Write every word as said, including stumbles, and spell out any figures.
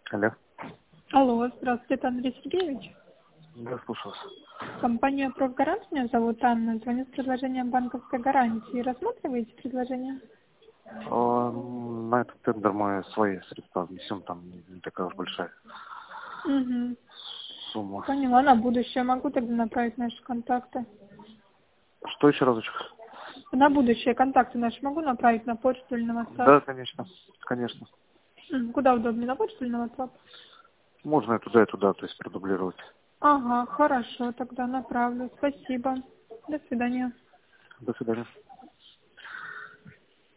Алло. Алло, здравствуйте, это Андрей Сергеевич. Да, слушаю вас. Компания «Профгарант», меня зовут Анна. Звоню с предложением банковской гарантии. Рассматриваете предложение? А, на этот тендер мы свои средства внесем, там не такая уж большая Угу. сумма. Поняла, на будущее могу тогда направить наши контакты. Что еще разочек? На будущее контакты наши могу направить на почту или на WhatsApp? Да, конечно, конечно. М, Куда удобнее, на почту или на WhatsApp? Можно и туда, и туда, то есть продублировать. Ага, хорошо, тогда направлю. Спасибо. До свидания. До свидания.